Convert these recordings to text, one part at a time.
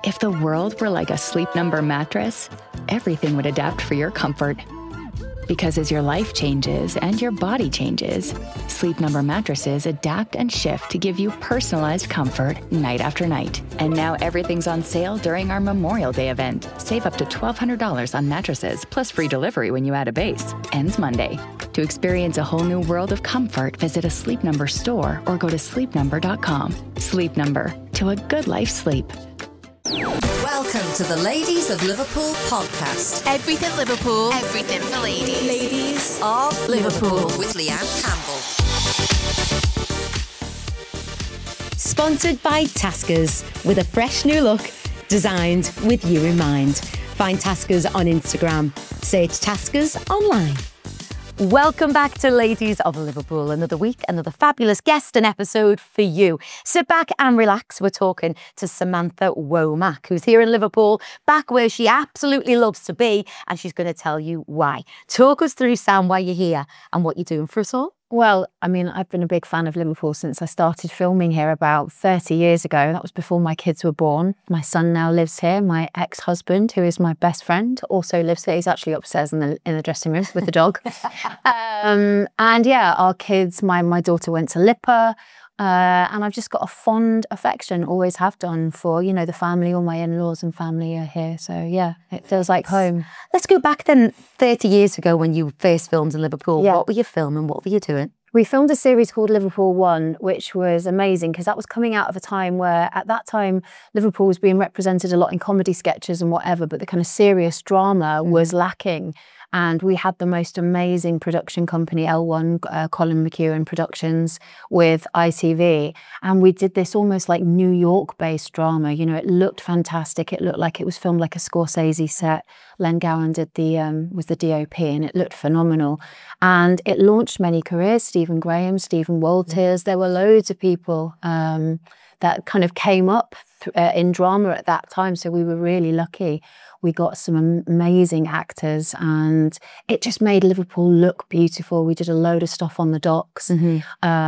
If the world were like a Sleep Number mattress, everything would adapt for your comfort. Because as your life changes and your body changes, Sleep Number mattresses adapt and shift to give you personalized comfort night after night. And now everything's on sale during our Memorial Day event. Save up to $1,200 on mattresses, plus free delivery when you add a base. Ends Monday. To experience a whole new world of comfort, visit a Sleep Number store or go to sleepnumber.com. Sleep Number. To a good night's sleep. Welcome to the Ladies of Liverpool podcast. Everything Liverpool, everything for ladies. Ladies of Liverpool with Leanne Campbell. Sponsored by Taskers, with a fresh new look, designed with you in mind. Find Taskers on Instagram. Search Taskers online. Welcome back to Ladies of Liverpool. Another week, another fabulous guest and episode for you. Sit back and relax. We're talking to Samantha Womack, who's here in Liverpool, back where she absolutely loves to be, and she's going to tell you why. Talk us through, Sam, why you're here and what you're doing for us all. Well, I mean, I've been a big fan of Liverpool since I started filming here about 30 years ago. That was before my kids were born. My son now lives here. My ex-husband, who is my best friend, also lives here. He's actually upstairs in the dressing room with the dog. And yeah, our kids, my daughter went to LIPA. And I've just got a fond affection, always have done, for, you know, the family. All my in-laws and family are here. So yeah, it feels like home. Let's go back then 30 years ago when you first filmed in Liverpool. Yeah. What were you filming? What were you doing? We filmed a series called Liverpool One, which was amazing because that was coming out of a time where, at that time, Liverpool was being represented a lot in comedy sketches and whatever, but the kind of serious drama was lacking. And we had the most amazing production company, L1, Colin McEwen Productions, with ITV. And we did this almost like New York-based drama. You know, it looked fantastic. It looked like it was filmed like a Scorsese set. Len Gowan was the DOP, and it looked phenomenal. And it launched many careers. Stephen Graham, Stephen Walters. There were loads of people that kind of came up in drama at that time. So we were really lucky. We got some amazing actors, and it just made Liverpool look beautiful. We did a load of stuff on the docks, and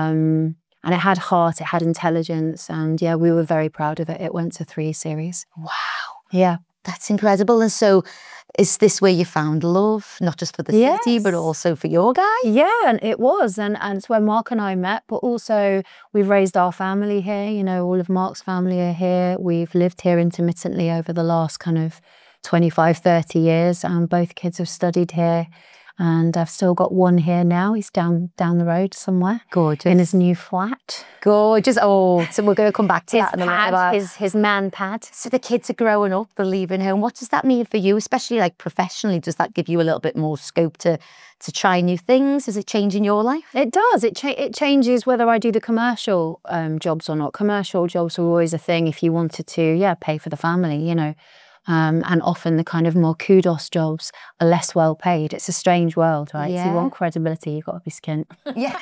it had heart, it had intelligence, and yeah, we were very proud of it. It went to 3 series. Wow. Yeah. That's incredible. And so is this where you found love, not just for the city, but also for your guy? Yeah, and it was. And it's where Mark and I met, but also we've raised our family here. You know, all of Mark's family are here. We've lived here intermittently over the last kind of 25, 30 years. And both kids have studied here. And I've still got one here now. He's down the road somewhere. Gorgeous. In his new flat. Gorgeous. Oh, so we're going to come back to His that in a little pad, bit. his man pad. So the kids are growing up, they're leaving home. What does that mean for you, especially like professionally? Does that give you a little bit more scope to try new things? Is it changing your life? It does. It changes whether I do the commercial jobs or not. Commercial jobs were always a thing if you wanted to, pay for the family, you know. And often the kind of more kudos jobs are less well paid. It's a strange world, right? Yeah. So you want credibility, you've got to be skint. Yeah.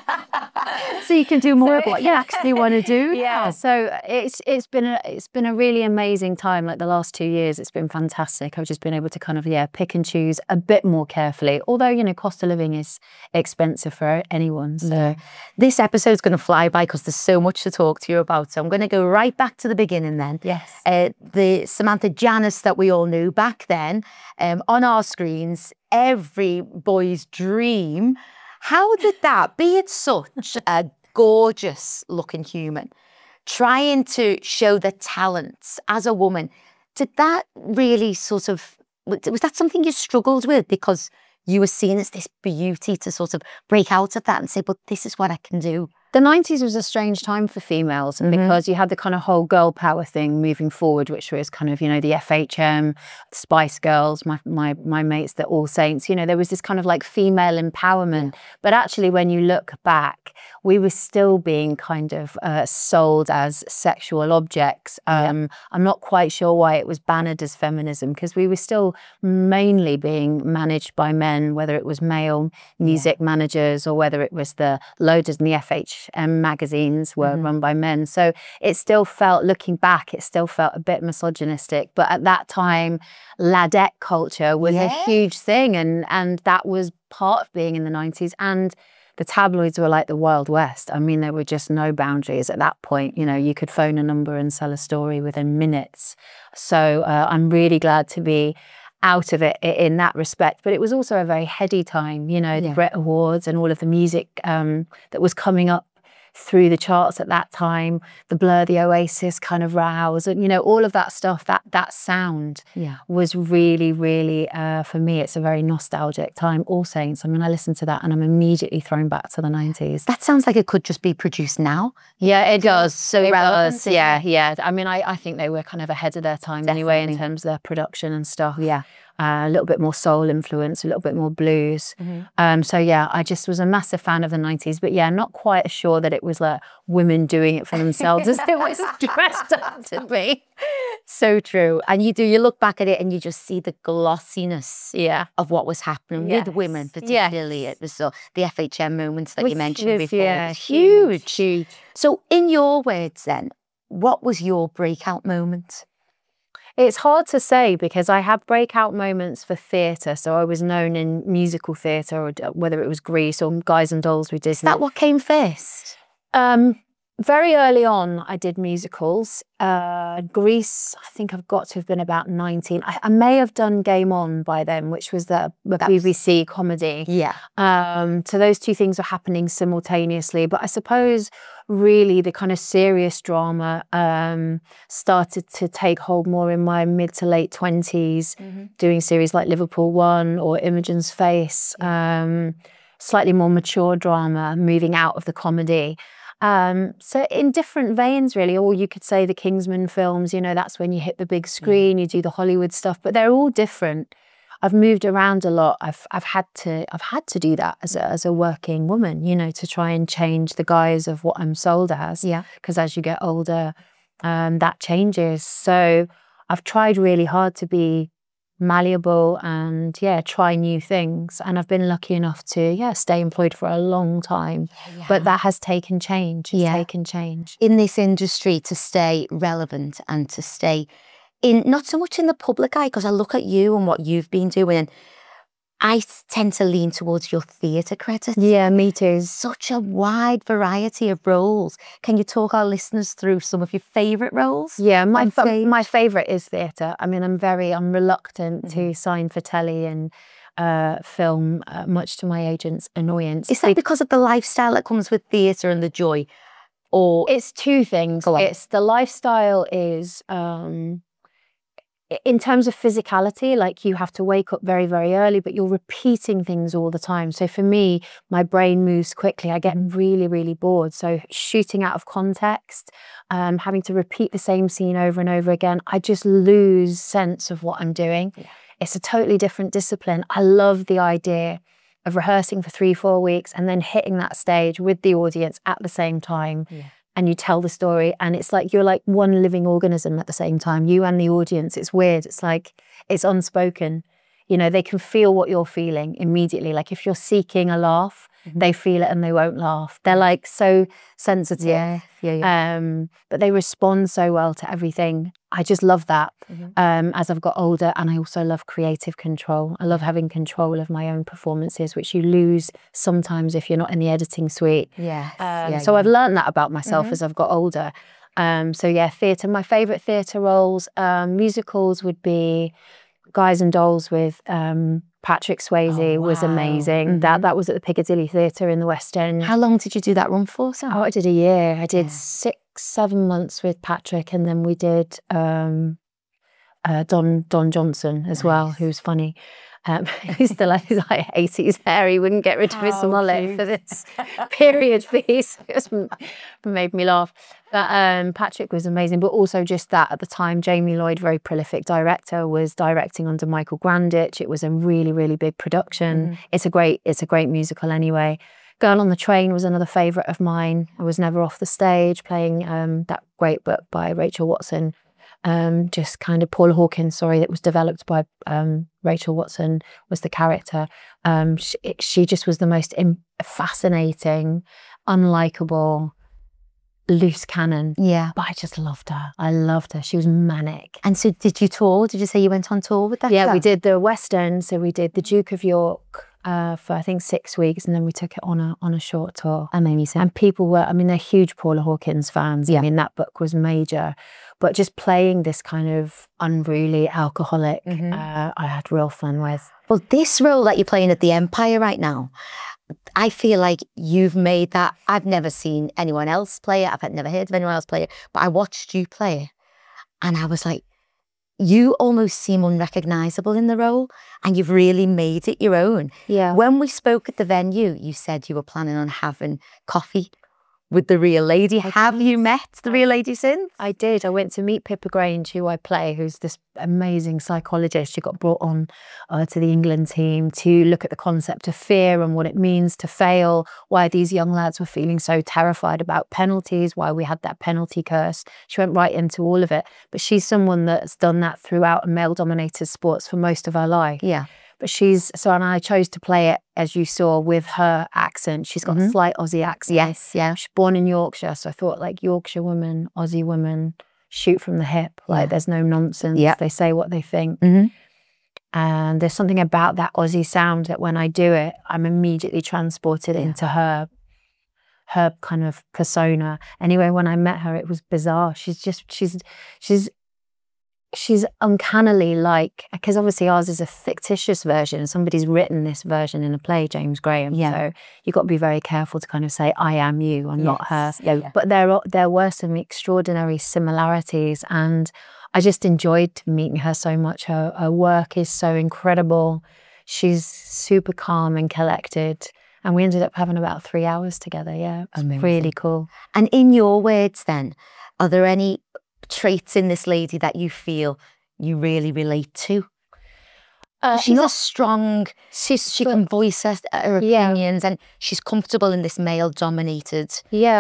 So you can do more of what you actually want to do. Yeah. So it's been a really amazing time. Like the last 2 years, it's been fantastic. I've just been able to kind of pick and choose a bit more carefully. Although, you know, cost of living is expensive for anyone. So This episode's going to fly by because there's so much to talk to you about. So I'm going to go right back to the beginning then. Yes. The Samantha Janice that we all knew back then, on our screens, every boy's dream. How did that, be it such a gorgeous looking human, trying to show the talents as a woman, did that really was that something you struggled with because you were seen as this beauty to sort of break out of that and say, but this is what I can do? The 90s was a strange time for females because you had the kind of whole girl power thing moving forward, which was kind of, you know, the FHM, the Spice Girls, my mates, the All Saints. You know, there was this kind of like female empowerment. Yeah. But actually, when you look back, we were still being kind of sold as sexual objects. I'm not quite sure why it was bannered as feminism, because we were still mainly being managed by men, whether it was male music managers or whether it was the Loaded and the FHM magazines were run by men. So it still felt, looking back, it still felt a bit misogynistic. But at that time, ladette culture was a huge thing, and that was part of being in the 90s. And the tabloids were like the Wild West. I mean, there were just no boundaries at that point. You know, you could phone a number and sell a story within minutes. So I'm really glad to be out of it in that respect. But it was also a very heady time, you know, the Brit Awards and all of the music that was coming up through the charts at that time, the Blur, the Oasis kind of rows, and, you know, all of that stuff, that sound was really, really, for me, it's a very nostalgic time. All Saints, I mean, I listen to that and I'm immediately thrown back to the 90s. That sounds like it could just be produced now. Yeah, it does. So it relevant. does. Yeah. I mean, I think they were kind of ahead of their time anyway in terms of their production and stuff. Yeah. A little bit more soul influence, a little bit more blues. So yeah, I just was a massive fan of the 90s, but yeah, not quite as sure that it was like women doing it for themselves as it was dressed up to be. So true. And you look back at it and you just see the glossiness of what was happening with women, particularly at the FHM moments that you mentioned before. Yeah, huge. So in your words then, what was your breakout moment? It's hard to say because I had breakout moments for theatre. So I was known in musical theatre, or whether it was Grease or Guys and Dolls with Disney. Is that what came first? Very early on, I did musicals. Grease, I think I've got to have been about 19. I may have done Game On by then, which was the BBC comedy. Yeah. So those two things were happening simultaneously. But I suppose really the kind of serious drama started to take hold more in my mid to late 20s, doing series like Liverpool One or Imogen's Face, slightly more mature drama, moving out of the comedy. So in different veins, really, or you could say the Kingsman films, you know, that's when you hit the big screen, you do the Hollywood stuff, but they're all different. I've moved around a lot. I've had to do that as a working woman, you know, to try and change the guise of what I'm sold as. Yeah. Because as you get older, that changes. So I've tried really hard to be malleable and try new things, and I've been lucky enough to stay employed for a long time, but that has taken change. It's taken change in this industry to stay relevant and to stay in, not so much in the public eye, because I look at you and what you've been doing and I tend to lean towards your theatre credits. Yeah, me too. Such a wide variety of roles. Can you talk our listeners through some of your favourite roles? Yeah, my favourite is theatre. I mean, I'm reluctant to sign for telly and film, much to my agent's annoyance. Is that because of the lifestyle that comes with theatre and the joy? Or it's two things. It's the lifestyle is... in terms of physicality, like you have to wake up very, very early, but you're repeating things all the time. So for me, my brain moves quickly. I get really, really bored. So shooting out of context, having to repeat the same scene over and over again, I just lose sense of what I'm doing. Yeah. It's a totally different discipline. I love the idea of rehearsing for 3-4 weeks and then hitting that stage with the audience at the same time. Yeah. And you tell the story, and it's like you're like one living organism at the same time, you and the audience. It's weird. It's like it's unspoken. You know, they can feel what you're feeling immediately. Like if you're seeking a laugh, they feel it and they won't laugh. They're like so sensitive. But they respond so well to everything. I just love that as I've got older, and I also love creative control. I love having control of my own performances, which you lose sometimes if you're not in the editing suite. So I've learned that about myself as I've got older. Theatre. My favourite theatre roles, musicals would be Guys and Dolls with Patrick Swayze was amazing. That was at the Piccadilly Theatre in the West End. How long did you do that run for, Sam? I did a year. I did 6-7 months with Patrick, and then we did Don Johnson as well, who's funny. He's still has his 80s hair. He wouldn't get rid of his mullet for this period piece. It made me laugh. But, Patrick was amazing, but also just that at the time, Jamie Lloyd, very prolific director, was directing under Michael Grandich. It was a really, really big production. It's a great musical anyway. Girl on the Train was another favourite of mine. I was never off the stage, playing that great book by Rachel Watson. Just kind of Paula Hawkins, that was developed by Rachel Watson, was the character. She just was the most fascinating, unlikable, loose cannon. Yeah. But I just loved her. I loved her. She was manic. And so did you tour? Did you say you went on tour with that? Yeah, we did the West End. So we did the Duke of York, for I think 6 weeks, and then we took it on a short tour. Amazing. And people were, I mean, they're huge Paula Hawkins fans. Yeah. I mean, that book was major. But just playing this kind of unruly alcoholic, I had real fun with. Well, this role that you're playing at the Empire right now, I feel like you've made that. I've never seen anyone else play it. I've never heard of anyone else play it. But I watched you play it, and I was like, you almost seem unrecognisable in the role, and you've really made it your own. Yeah. When we spoke at the venue, you said you were planning on having coffee with the real lady. Have you met the real lady since? I did. I went to meet Pippa Grange, who I play, who's this amazing psychologist. She got brought on to the England team to look at the concept of fear and what it means to fail, why these young lads were feeling so terrified about penalties, why we had that penalty curse. She went right into all of it. But she's someone that's done that throughout male-dominated sports for most of her life. Yeah. But and I chose to play it, as you saw, with her accent. She's got a slight Aussie accent. Yes, yeah. She's born in Yorkshire, so I thought, like, Yorkshire women, Aussie women, shoot from the hip. Like, there's no nonsense. Yeah. They say what they think. And there's something about that Aussie sound that when I do it, I'm immediately transported into her kind of persona. Anyway, when I met her, it was bizarre. She's uncannily like, because obviously ours is a fictitious version. Somebody's written this version in a play, James Graham. Yeah. So you've got to be very careful to kind of say, I am you, I'm not her. Yeah. But there were some extraordinary similarities, and I just enjoyed meeting her so much. Her work is so incredible. She's super calm and collected. And we ended up having about 3 hours together. Yeah, it was really cool. And in your words then, are there any traits in this lady that you feel you really relate to? She's a strong, she can voice her opinions, and she's comfortable in this male-dominated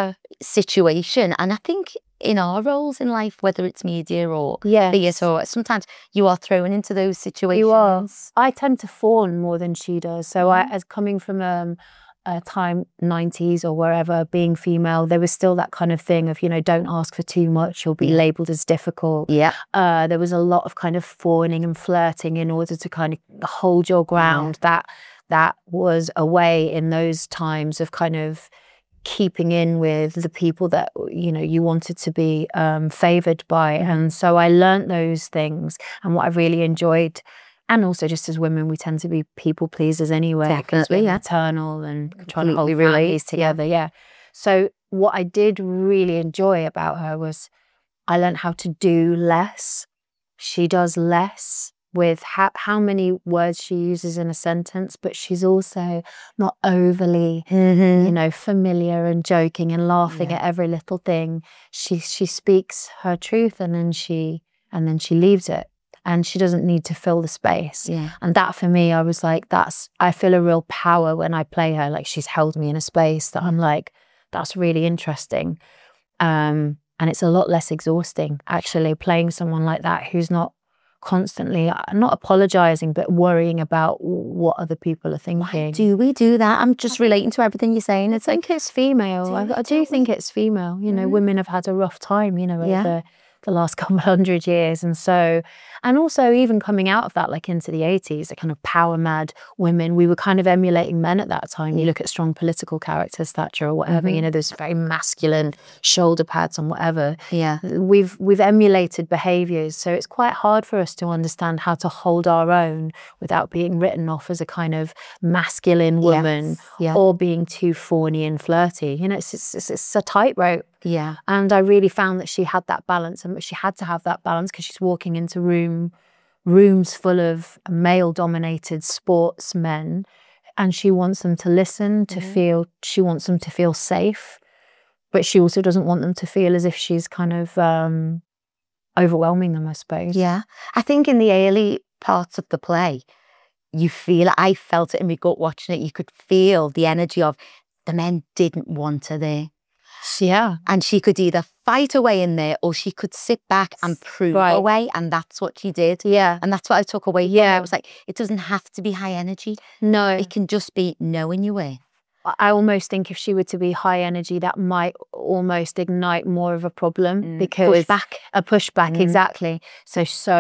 situation. And I think in our roles in life, whether it's media or theatre, or sometimes you are thrown into those situations. You are. I tend to fawn more than she does. So as coming from a time, 90s or wherever, being female, there was still that kind of thing of, don't ask for too much, you'll be labelled as difficult. Yeah. There was a lot of kind of fawning and flirting in order to kind of hold your ground. That was a way in those times of kind of keeping in with the people that, you wanted to be favoured by. And so I learnt those things, and what I really enjoyed. And also, just as women, we tend to be people pleasers anyway. Definitely, we're maternal and trying to hold families together. Yeah. So what I did really enjoy about her was I learned how to do less. She does less with how many words she uses in a sentence, but she's also not overly, familiar and joking and laughing at every little thing. She speaks her truth, and then she leaves it. And she doesn't need to fill the space. Yeah. And that for me, I was like, I feel a real power when I play her. Like, she's held me in a space that I'm like, that's really interesting. And it's a lot less exhausting, actually, playing someone like that who's not constantly, not apologising, but worrying about what other people are thinking. Why do we do that? I'm just relating to everything you're saying. It's like, it's female. I do think it's female. Women have had a rough time, over the last couple of 100 years. And also even coming out of that, like into the 80s, the kind of power mad women, we were kind of emulating men at that time. You look at strong political characters, Thatcher or whatever, those very masculine shoulder pads and whatever. Yeah. We've emulated behaviours. So it's quite hard for us to understand how to hold our own without being written off as a kind of masculine woman or being too fawny and flirty. It's a tightrope. Yeah. And I really found that she had that balance, and she had to have that balance because she's walking into rooms full of male-dominated sportsmen, and she wants them to listen, to feel, she wants them to feel safe, but she also doesn't want them to feel as if she's kind of overwhelming them, I suppose. Yeah. I think in the early parts of the play, I felt it in my gut watching it, you could feel the energy of the men didn't want her there. Yeah. And she could either fight away in there, or she could sit back and prove away. And that's what she did. Yeah. And that's what I took away from it. I was like, it doesn't have to be high energy. No. It can just be knowing your worth. I almost think if she were to be high energy, that might almost ignite more of a problem because pushback. A pushback, exactly. So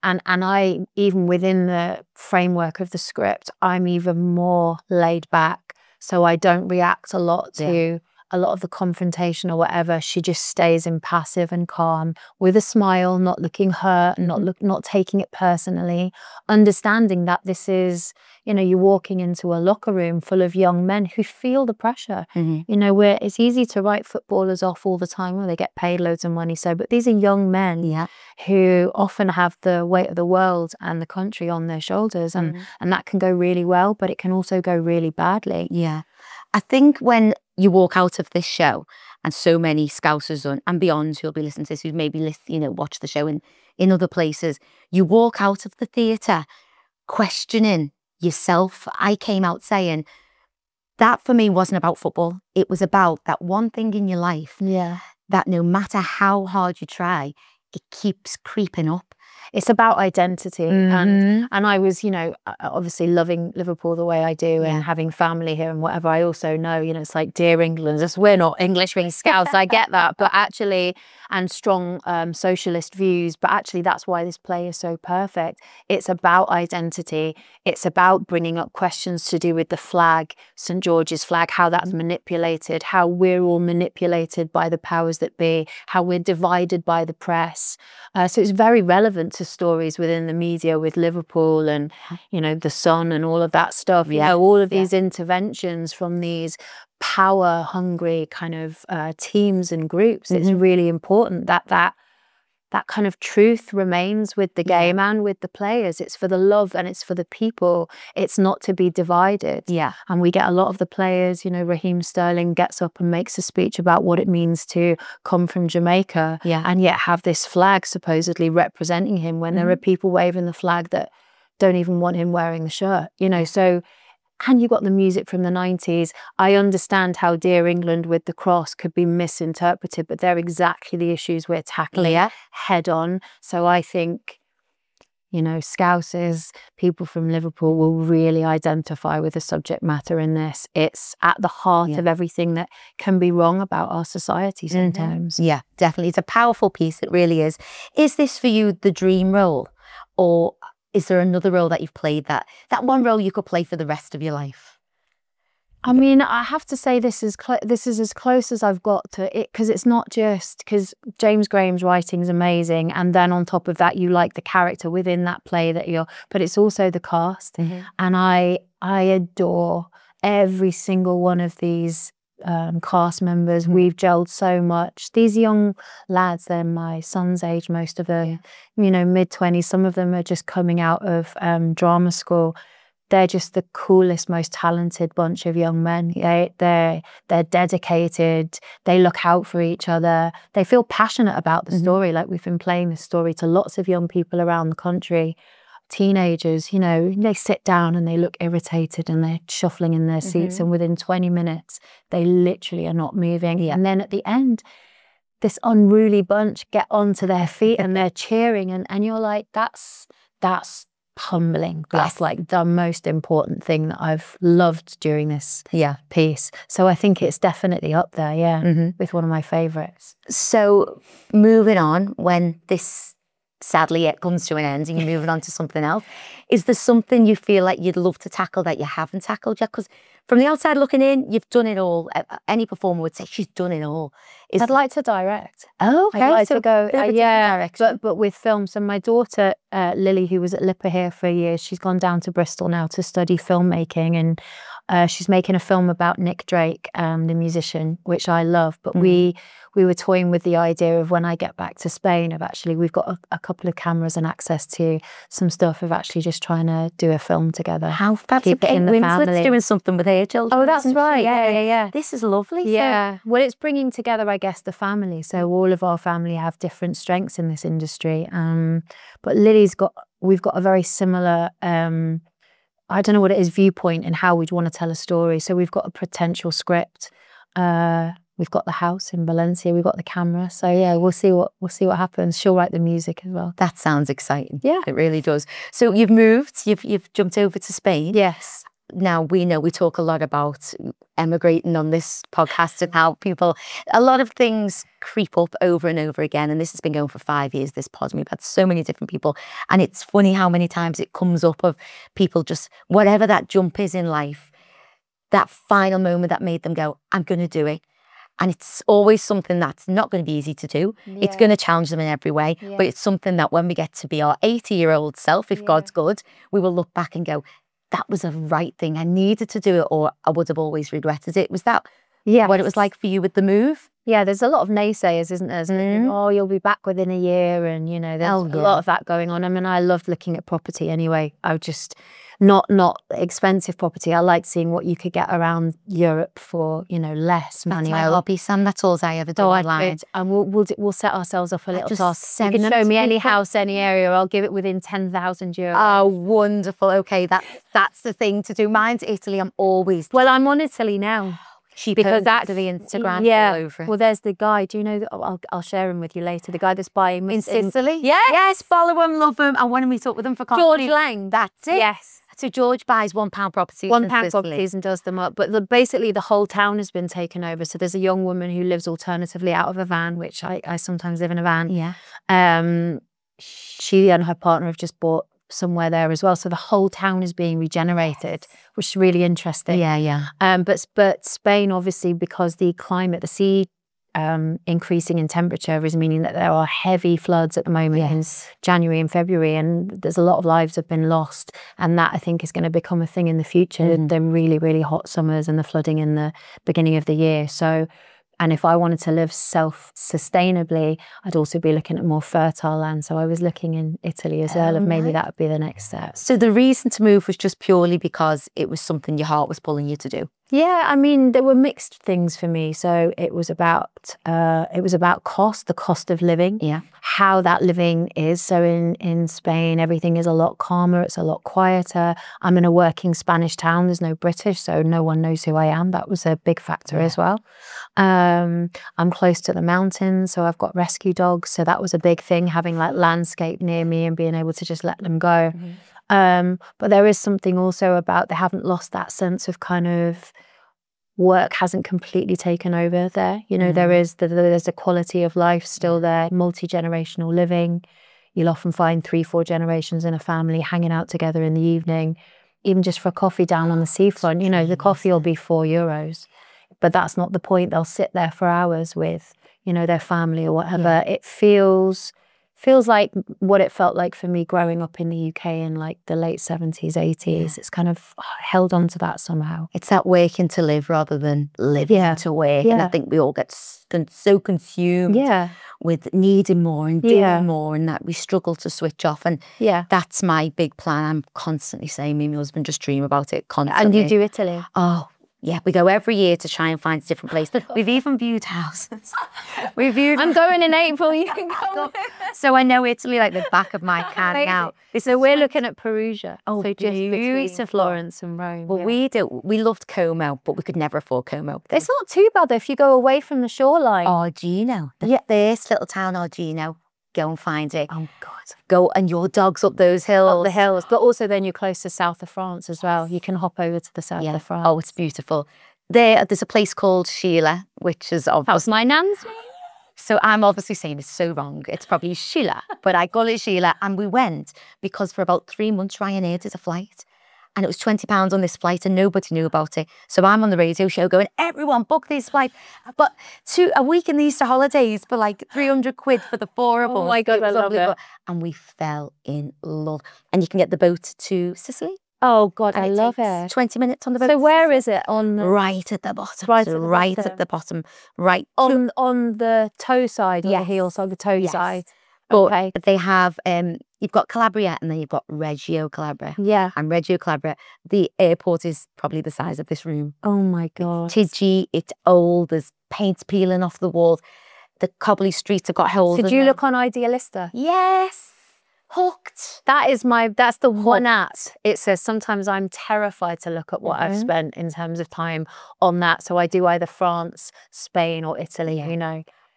And I, even within the framework of the script, I'm even more laid back. So I don't react a lot to a lot of the confrontation or whatever. She just stays impassive and calm with a smile, not looking hurt, not taking it personally, understanding that this is, you're walking into a locker room full of young men who feel the pressure. Where it's easy to write footballers off all the time where they get paid loads of money. But these are young men who often have the weight of the world and the country on their shoulders. And that can go really well, but it can also go really badly. Yeah. I think when you walk out of this show, and so many Scousers and beyond who'll be listening to this, who maybe watch the show in other places, you walk out of the theatre questioning yourself. I came out saying that for me wasn't about football. It was about that one thing in your life that no matter how hard you try, it keeps creeping up. It's about identity. And I was, obviously loving Liverpool the way I do and having family here and whatever. I also know, it's like dear England, just we're not English, being Scouse. I get that. But actually, and strong socialist views, but actually that's why this play is so perfect. It's about identity. It's about bringing up questions to do with the flag, St. George's flag, how that's manipulated, how we're all manipulated by the powers that be, how we're divided by the press. So it's very relevant to stories within the media with Liverpool and, the Sun and all of that stuff. All of these interventions from these power-hungry kind of teams and groups. It's really important that kind of truth remains with the game and with the players. It's for the love and it's for the people. It's not to be divided. And we get a lot of the players, Raheem Sterling gets up and makes a speech about what it means to come from Jamaica and yet have this flag supposedly representing him when there are people waving the flag that don't even want him wearing the shirt, so. And you got the music from the 90s. I understand how Dear England with the cross could be misinterpreted, but they're exactly the issues we're tackling head on. So I think, Scousers, people from Liverpool will really identify with the subject matter in this. It's at the heart of everything that can be wrong about our society sometimes. Yeah, definitely. It's a powerful piece. It really is. Is this for you the dream role? Or is there another role that you've played that one role you could play for the rest of your life? I mean, I have to say this is as close as I've got to it, because it's not just because James Graham's writing is amazing, and then on top of that, you like the character within that play but it's also the cast, and I adore every single one of these cast members. We've gelled so much. These young lads, they're my son's age, most of them, mid-20s. Some of them are just coming out of drama school. They're just the coolest, most talented bunch of young men. They're dedicated. They look out for each other. They feel passionate about the story. Like we've been playing this story to lots of young people around the country. Teenagers, they sit down and they look irritated and they're shuffling in their seats, and within 20 minutes they literally are not moving. And then at the end, this unruly bunch get onto their feet and they're cheering, and you're like, that's humbling. That's like the most important thing that I've loved during this piece. So I think it's definitely up there, with one of my favourites. So moving on, when this sadly it comes to an end and you're moving on to something else, is there something you feel like you'd love to tackle that you haven't tackled yet? Because from the outside looking in, you've done it all. Any performer would say she's done it all. I'd like to direct. Oh, okay. I'd like to go, direction. but with film. So my daughter, Lily, who was at LIPA here for years, she's gone down to Bristol now to study filmmaking, and she's making a film about Nick Drake, the musician, which I love. But we were toying with the idea of when I get back to Spain, of actually, we've got a couple of cameras and access to some stuff, of actually just trying to do a film together. How fabulous. Keep it in the family. Winslet's doing something with her children. Oh, that's right. Yeah. This is lovely. Yeah. Well, it's bringing together, I guess, the family. So all of our family have different strengths in this industry. But we've got a very similar, I don't know what it is, viewpoint in how we'd want to tell a story. So we've got a potential script. We've got the house in Valencia. We've got the camera. So yeah, we'll see what happens. She'll write the music as well. That sounds exciting. Yeah, it really does. So you've moved. You've jumped over to Spain. Yes. now we know we talk a lot about emigrating on this podcast and how a lot of things creep up over and over again. And this has been going for 5 years, this pod. We've had so many different people. And it's funny how many times it comes up of people just, whatever that jump is in life, that final moment that made them go, I'm going to do it. And it's always something that's not going to be easy to do. Yeah. It's going to challenge them in every way. Yeah. But it's something that when we get to be our 80-year-old self, if God's good, we will look back and go, that was a right thing. I needed to do it, or I would have always regretted it. Was that what it was like for you with the move? Yeah, there's a lot of naysayers, isn't there? Oh, you'll be back within a year. And, there's a lot of that going on. I mean, I loved looking at property anyway. I would just... Not expensive property. I like seeing what you could get around Europe for, less money. That's my hobby, Sam. That's all I ever do online. And we'll set ourselves up a little task. You can show me any house, any area. I'll give it within 10,000 euros. Oh, wonderful. Okay, that's the thing to do. Mine's Italy. I'm on Italy now. Because that's the Instagram all over it. Well, there's the guy. Do you know? I'll share him with you later. The guy that's buying in Sicily. Yes, follow him, love him. I want to meet up with him for coffee. George Lang. That's it. Yes. So George buys £1 properties. £1 properties and does them up. But basically the whole town has been taken over. So there's a young woman who lives alternatively out of a van, which I sometimes live in a van. Yeah. She and her partner have just bought somewhere there as well. So the whole town is being regenerated, which is really interesting. Yeah. But Spain, obviously, because the climate, the sea increasing in temperature is meaning that there are heavy floods at the moment in January and February, and there's a lot of lives have been lost, and that I think is going to become a thing in the future. The really, really hot summers and the flooding in the beginning of the year. So, and if I wanted to live self-sustainably, I'd also be looking at more fertile land. So I was looking in Italy as well, and maybe that would be the next step. So the reason to move was just purely because it was something your heart was pulling you to do? Yeah, I mean, there were mixed things for me. So it was about cost, the cost of living, how that living is. So in Spain, everything is a lot calmer. It's a lot quieter. I'm in a working Spanish town. There's no British, so no one knows who I am. That was a big factor as well. I'm close to the mountains, so I've got rescue dogs. So that was a big thing, having like landscape near me and being able to just let them go. But there is something also about they haven't lost that sense of kind of work hasn't completely taken over there. There's a quality of life still there, multi-generational living. You'll often find 3-4 generations in a family hanging out together in the evening, even just for a coffee down on the seafront. The coffee will be €4, but that's not the point. They'll sit there for hours with, their family or whatever. It feels like what it felt like for me growing up in the UK in like the late 70s, 80s. It's kind of held on to that somehow. It's that working to live rather than living to work. And I think we all get so consumed with needing more and doing more, and that we struggle to switch off. And that's my big plan. I'm constantly saying, me and my husband just dream about it constantly. And you do Italy? Oh, yeah, we go every year to try and find a different place. We've even viewed houses. I'm going in April. You can go. So I know Italy like the back of my hand now. So we're looking at Perugia. Oh, so just between Florence and Rome. Well, we loved Como, but we could never afford Como. It's not too bad though if you go away from the shoreline. Argino, the first little town, Argino. Go and find it. Oh God. Go, and your dog's up those hills. Up the hills. But also then you're close to south of France as well. You can hop over to the south of France. Oh, it's beautiful. There's a place called Sheila, which is How's my nan's name? So I'm obviously saying it's so wrong. It's probably Sheila, but I call it Sheila. And we went because for about 3 months Ryanair did a flight. And it was £20 on this flight and nobody knew about it. So I'm on the radio show going, everyone book this flight. But a week in the Easter holidays for like 300 quid for the 4 of us. Oh my God, I love it. And we fell in love. And you can get the boat to Sicily. Oh God, I love it. 20 minutes on the boat. So where is it? Right at the bottom. Right at the bottom. Right. On the toe side or the heel side, the toe side. But they have, you've got Calabria and then you've got Reggio Calabria. Yeah. And Reggio Calabria, the airport is probably the size of this room. Oh my God. It's tidgy, it's old, there's paint peeling off the walls. The cobbly streets have got holes. Did you look on Idealista? Yes. Hooked. That's the one app. It says sometimes I'm terrified to look at what I've spent in terms of time on that. So I do either France, Spain or Italy,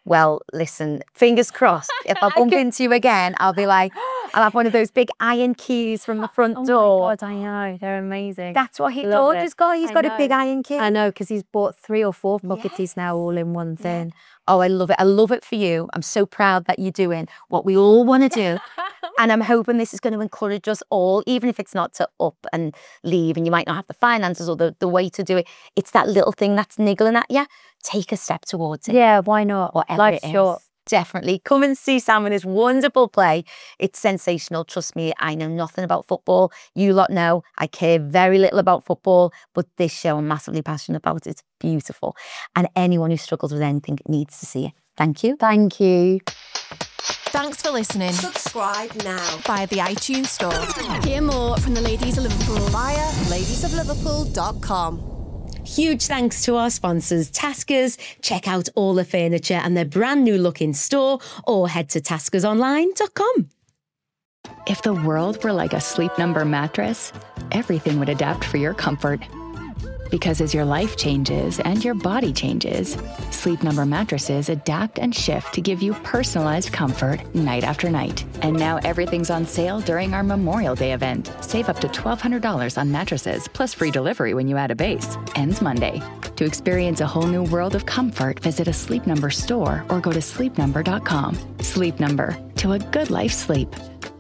Well, listen, fingers crossed. If I bump into you again, I'll be like, I'll have one of those big iron keys from the front door. Oh my God, I know. They're amazing. That's what his Love daughter's it. got. He's I got a know. big iron key. I know, because he's bought 3 or 4 bucketies now all in one thing. Oh, I love it. I love it for you. I'm so proud that you're doing what we all want to do. And I'm hoping this is going to encourage us all, even if it's not to up and leave and you might not have the finances or the way to do it. It's that little thing that's niggling at you. Take a step towards it. Yeah, why not? Whatever Life's it is. short. Definitely. Come and see Sam in his wonderful play. It's sensational. Trust me, I know nothing about football. You lot know I care very little about football, but this show I'm massively passionate about. It's beautiful. And anyone who struggles with anything needs to see it. Thank you. Thank you. Thanks for listening Subscribe now via the iTunes Store. Hear more from the Ladies of Liverpool via ladiesofliverpool.com. Huge thanks to our sponsors, Taskers. Check out all the furniture and their brand new look in store or head to taskersonline.com. If the world were like a Sleep Number mattress, everything would adapt for your comfort. Because as your life changes and your body changes, Sleep Number mattresses adapt and shift to give you personalized comfort night after night. And now everything's on sale during our Memorial Day event. Save up to $1,200 on mattresses, plus free delivery when you add a base. Ends Monday. To experience a whole new world of comfort, visit a Sleep Number store or go to sleepnumber.com. Sleep Number, to a good life sleep.